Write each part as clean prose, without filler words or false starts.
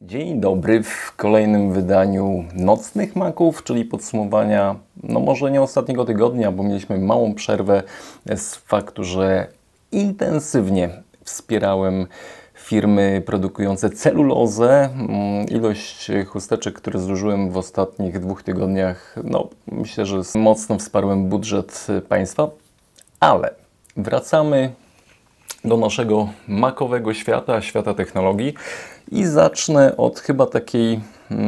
Dzień dobry w kolejnym wydaniu Nocnych Maków, czyli podsumowania, no może nie ostatniego tygodnia, bo mieliśmy małą przerwę z faktu, że intensywnie wspierałem firmy produkujące celulozę. Ilość chusteczek, które zużyłem w ostatnich 2 tygodniach, no myślę, że mocno wsparłem budżet państwa, ale wracamy do naszego makowego świata, świata technologii i zacznę od chyba takiej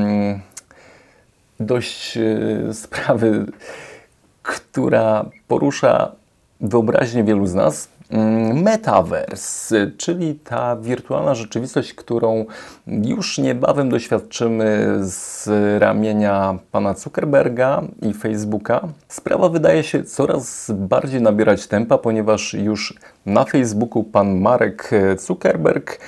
dość sprawy, która porusza wyobraźnię wielu z nas. Metaverse, czyli ta wirtualna rzeczywistość, którą już niebawem doświadczymy z ramienia pana Zuckerberga i Facebooka. Sprawa wydaje się coraz bardziej nabierać tempa, ponieważ już na Facebooku pan Marek Zuckerberg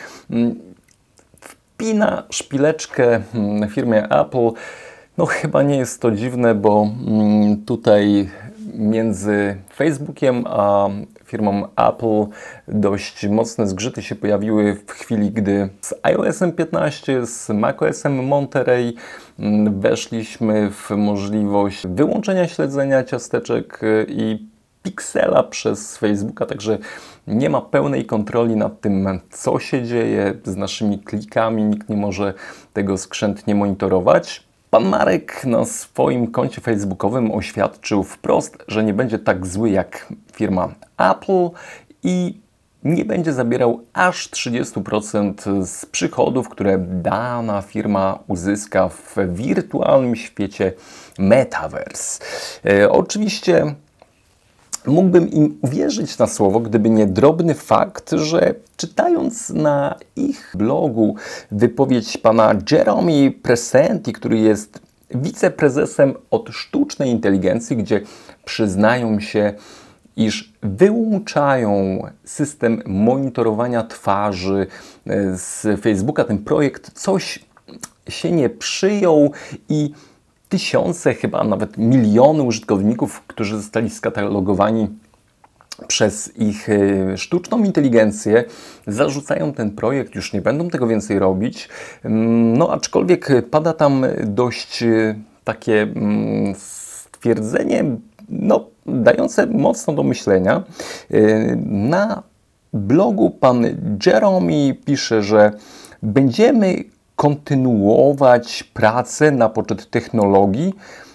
wpina szpileczkę firmie Apple. No chyba nie jest to dziwne, bo tutaj między Facebookiem a firmą Apple dość mocne zgrzyty się pojawiły w chwili, gdy z iOS-em 15, z macOS-em Monterey weszliśmy w możliwość wyłączenia śledzenia ciasteczek i piksela przez Facebooka, także nie ma pełnej kontroli nad tym, co się dzieje z naszymi klikami, nikt nie może tego skrzętnie monitorować. Pan Marek na swoim koncie facebookowym oświadczył wprost, że nie będzie tak zły jak firma Apple i nie będzie zabierał aż 30% z przychodów, które dana firma uzyska w wirtualnym świecie Metaverse. Oczywiście mógłbym im uwierzyć na słowo, gdyby nie drobny fakt, że czytając na ich blogu wypowiedź pana Jeremy Presenti, który jest wiceprezesem od sztucznej inteligencji, gdzie przyznają się, iż wyłączają system monitorowania twarzy z Facebooka, ten projekt coś się nie przyjął i tysiące, chyba nawet miliony użytkowników, którzy zostali skatalogowani przez ich sztuczną inteligencję, zarzucają ten projekt, już nie będą tego więcej robić. No aczkolwiek pada tam dość takie stwierdzenie, no, dające mocno do myślenia. Na blogu pan Jeremy pisze, że będziemy kontynuować pracę na poczet technologii,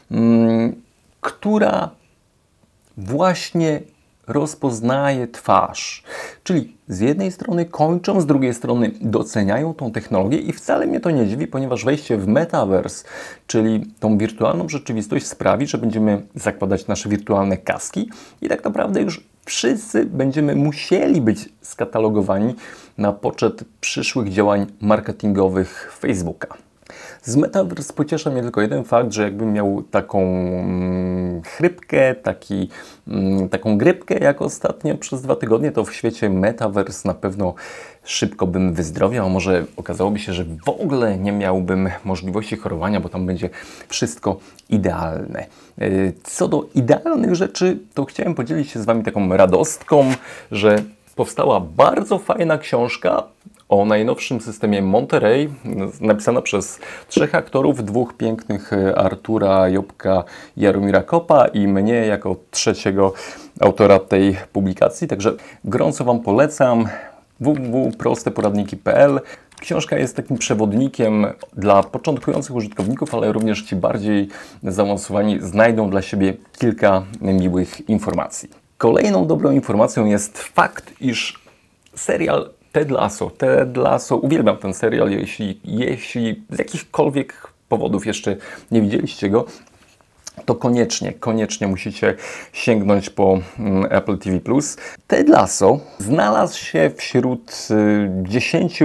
która właśnie rozpoznaje twarz. Czyli z jednej strony kończą, z drugiej strony doceniają tą technologię i wcale mnie to nie dziwi, ponieważ wejście w Metaverse, czyli tą wirtualną rzeczywistość sprawi, że będziemy zakładać nasze wirtualne kaski i tak naprawdę już wszyscy będziemy musieli być skatalogowani na poczet przyszłych działań marketingowych Facebooka. Z Metaverse pociesza mnie tylko jeden fakt, że jakbym miał taką chrypkę, taką grypkę jak ostatnio przez 2 tygodnie, to w świecie Metaverse na pewno szybko bym wyzdrowiał, a może okazałoby się, że w ogóle nie miałbym możliwości chorowania, bo tam będzie wszystko idealne. Co do idealnych rzeczy, to chciałem podzielić się z Wami taką radostką, że powstała bardzo fajna książka o najnowszym systemie Monterey, napisana przez 3 aktorów, 2 pięknych, Artura Jobka, Jaromira Kopa i mnie jako 3. autora tej publikacji. Także gorąco Wam polecam www.prosteporadniki.pl. Książka jest takim przewodnikiem dla początkujących użytkowników, ale również ci bardziej zaawansowani znajdą dla siebie kilka miłych informacji. Kolejną dobrą informacją jest fakt, iż serial Ted Lasso, uwielbiam ten serial, jeśli z jakichkolwiek powodów jeszcze nie widzieliście go, to koniecznie musicie sięgnąć po Apple TV+. Ted Lasso znalazł się wśród 10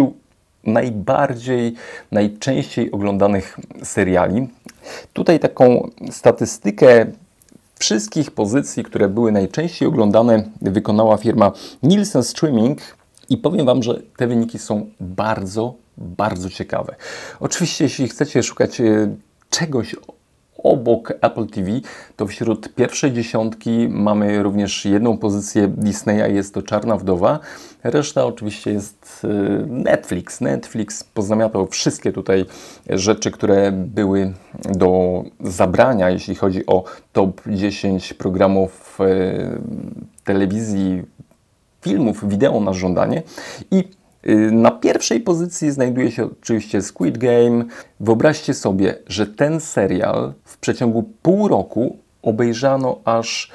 najczęściej oglądanych seriali. Tutaj taką statystykę wszystkich pozycji, które były najczęściej oglądane, wykonała firma Nielsen Streaming i powiem Wam, że te wyniki są bardzo ciekawe. Oczywiście, jeśli chcecie szukać czegoś obok Apple TV, to wśród pierwszej dziesiątki mamy również jedną pozycję Disneya, jest to Czarna Wdowa. Reszta oczywiście jest Netflix. Netflix pozamiatał wszystkie tutaj rzeczy, które były do zabrania, jeśli chodzi o top 10 programów telewizji, filmów, wideo na żądanie. I na pierwszej pozycji znajduje się oczywiście Squid Game. Wyobraźcie sobie, że ten serial w przeciągu pół roku obejrzano aż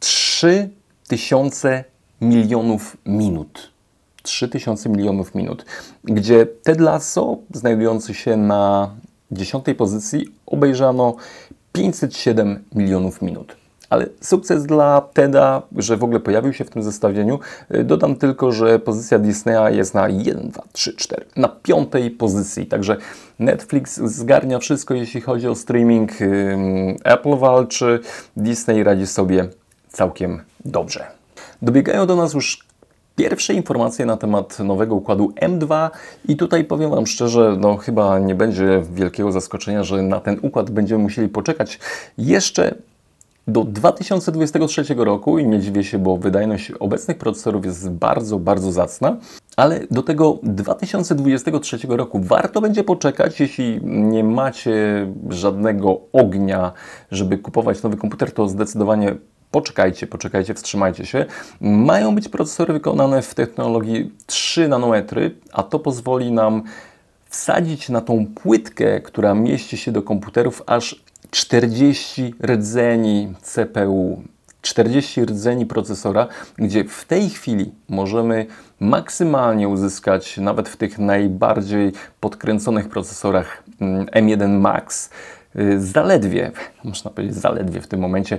3000 milionów minut. 3000 milionów minut, gdzie Ted Lasso, znajdujący się na 10. pozycji, obejrzano 507 milionów minut. Ale sukces dla Teda, że w ogóle pojawił się w tym zestawieniu. Dodam tylko, że pozycja Disneya jest na 1, 2, 3, 4, na 5. pozycji. Także Netflix zgarnia wszystko, jeśli chodzi o streaming. Apple walczy, Disney radzi sobie całkiem dobrze. Dobiegają do nas już pierwsze informacje na temat nowego układu M2 i tutaj powiem Wam szczerze, no chyba nie będzie wielkiego zaskoczenia, że na ten układ będziemy musieli poczekać jeszcze do 2023 roku i nie dziwię się, bo wydajność obecnych procesorów jest bardzo, bardzo zacna, ale do tego 2023 roku warto będzie poczekać. Jeśli nie macie żadnego ognia, żeby kupować nowy komputer, to zdecydowanie poczekajcie, wstrzymajcie się. Mają być procesory wykonane w technologii 3 nanometry, a to pozwoli nam wsadzić na tą płytkę, która mieści się do komputerów, aż 40 rdzeni CPU, 40 rdzeni procesora, gdzie w tej chwili możemy maksymalnie uzyskać, nawet w tych najbardziej podkręconych procesorach M1 Max, zaledwie, można powiedzieć zaledwie w tym momencie,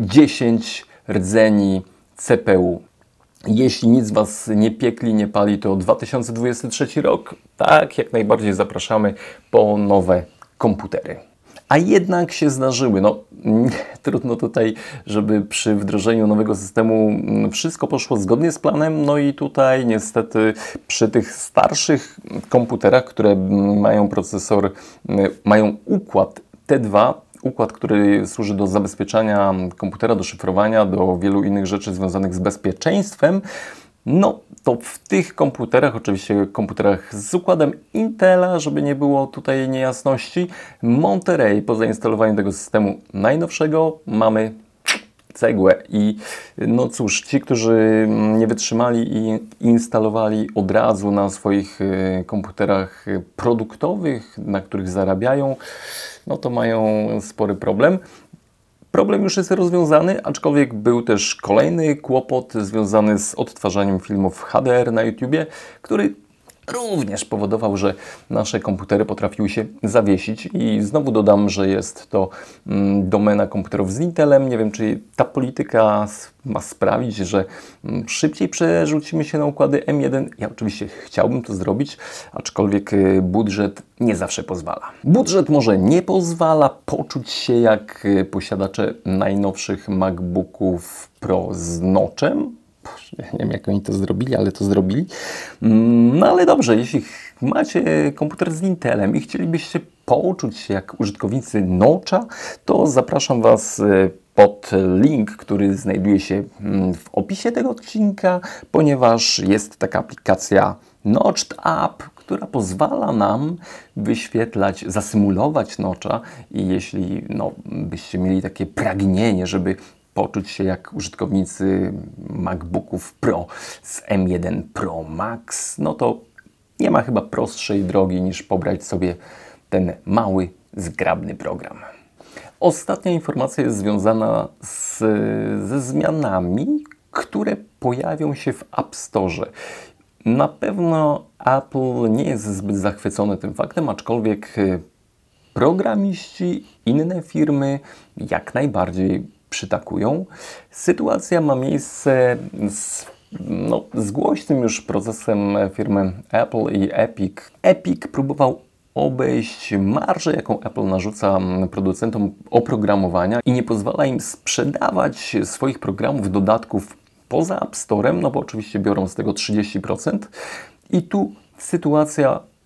10 rdzeni CPU. Jeśli nic Was nie piekli, nie pali, to 2023 rok, tak, jak najbardziej zapraszamy po nowe komputery. A jednak się zdarzyły. No, trudno tutaj, żeby przy wdrożeniu nowego systemu wszystko poszło zgodnie z planem. No i tutaj niestety przy tych starszych komputerach, które mają procesor, mają układ T2, układ, który służy do zabezpieczania komputera, do szyfrowania, do wielu innych rzeczy związanych z bezpieczeństwem, no to w tych komputerach, oczywiście komputerach z układem Intela, żeby nie było tutaj niejasności, Monterey po zainstalowaniu tego systemu najnowszego mamy cegłę. I no cóż, ci, którzy nie wytrzymali i instalowali od razu na swoich komputerach produktowych, na których zarabiają, no to mają spory problem. Problem już jest rozwiązany, aczkolwiek był też kolejny kłopot związany z odtwarzaniem filmów HDR na YouTubie, który również powodował, że nasze komputery potrafiły się zawiesić. I znowu dodam, że jest to domena komputerów z Intelem. Nie wiem, czy ta polityka ma sprawić, że szybciej przerzucimy się na układy M1. Ja oczywiście chciałbym to zrobić, aczkolwiek budżet nie zawsze pozwala. Budżet może nie pozwala poczuć się jak posiadacze najnowszych MacBooków Pro z notchem. Nie wiem, jak oni to zrobili, ale to zrobili. No ale dobrze, jeśli macie komputer z Intelem i chcielibyście poczuć się jak użytkownicy Notcha, to zapraszam Was pod link, który znajduje się w opisie tego odcinka, ponieważ jest taka aplikacja Notched App, która pozwala nam wyświetlać, zasymulować Notcha i jeśli byście mieli takie pragnienie, żeby poczuć się jak użytkownicy MacBooków Pro z M1 Pro Max, no to nie ma chyba prostszej drogi niż pobrać sobie ten mały, zgrabny program. Ostatnia informacja jest związana ze zmianami, które pojawią się w App Store. Na pewno Apple nie jest zbyt zachwycony tym faktem, aczkolwiek programiści, inne firmy jak najbardziej przytakują. Sytuacja ma miejsce z głośnym już procesem firmy Apple i Epic. Epic próbował obejść marżę, jaką Apple narzuca producentom oprogramowania i nie pozwala im sprzedawać swoich programów, dodatków poza App Storem, no bo oczywiście biorą z tego 30%. I tu sytuacja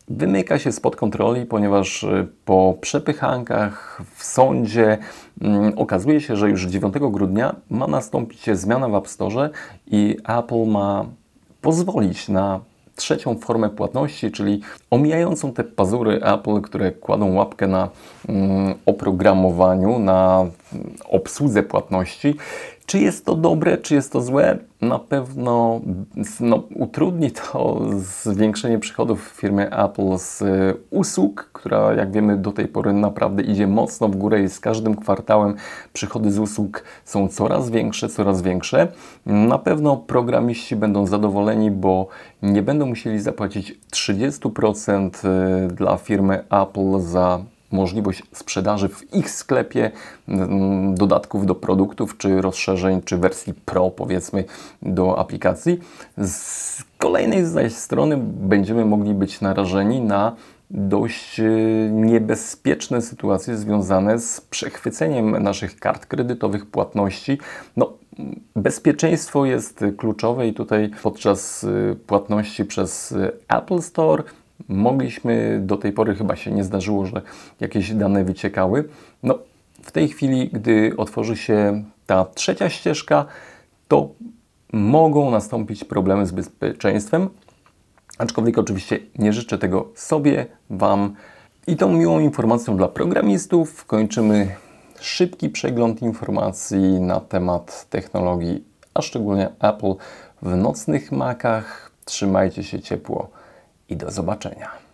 wymyka się spod kontroli, ponieważ po przepychankach w sądzie okazuje się, że już 9 grudnia ma nastąpić zmiana w App Store i Apple ma pozwolić na trzecią formę płatności, czyli omijającą te pazury Apple, które kładą łapkę na oprogramowaniu, na obsłudze płatności. Czy jest to dobre, czy jest to złe? Na pewno utrudni to zwiększenie przychodów w firmie Apple z usług, która, jak wiemy, do tej pory naprawdę idzie mocno w górę i z każdym kwartałem przychody z usług są coraz większe, coraz większe. Na pewno programiści będą zadowoleni, bo nie będą musieli zapłacić 30% dla firmy Apple za możliwość sprzedaży w ich sklepie dodatków do produktów, czy rozszerzeń, czy wersji Pro, powiedzmy, do aplikacji. Z kolejnej zaś strony będziemy mogli być narażeni na dość niebezpieczne sytuacje związane z przechwyceniem naszych kart kredytowych, płatności. Bezpieczeństwo jest kluczowe i tutaj podczas płatności przez Apple Store mogliśmy, do tej pory chyba się nie zdarzyło, że jakieś dane wyciekały. W tej chwili, gdy otworzy się ta trzecia ścieżka, to mogą nastąpić problemy z bezpieczeństwem. Aczkolwiek oczywiście nie życzę tego sobie, Wam. I tą miłą informacją dla programistów kończymy szybki przegląd informacji na temat technologii, a szczególnie Apple w nocnych Macach. Trzymajcie się ciepło i do zobaczenia.